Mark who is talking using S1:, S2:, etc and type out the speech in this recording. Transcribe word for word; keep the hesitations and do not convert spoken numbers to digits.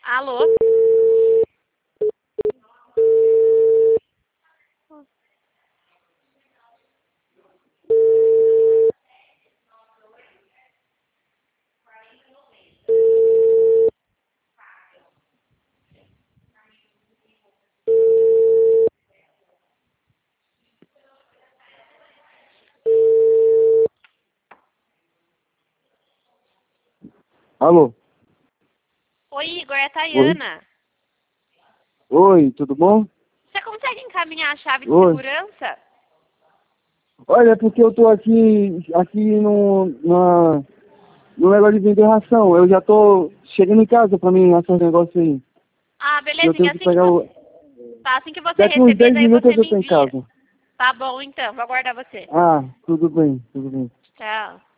S1: Alô?
S2: Alô?
S1: Oi, Igor, é a Tayana.
S2: Oi, tudo bom?
S1: Você consegue encaminhar a chave de
S2: Oi.
S1: segurança?
S2: Olha, é porque eu tô aqui, aqui no, na, no negócio de vender ração. Eu já tô chegando em casa pra mim achar esse negócio aí.
S1: Ah,
S2: Eu
S1: belezinha.
S2: tenho que
S1: Assim que
S2: pegar o...
S1: você, tá, assim que você
S2: Daqui uns
S1: receber,
S2: dez
S1: daí
S2: minutos
S1: você
S2: eu já
S1: me
S2: tô em
S1: envia.
S2: casa.
S1: Tá bom, então. Vou aguardar você.
S2: Ah, tudo bem, tudo bem.
S1: Tchau.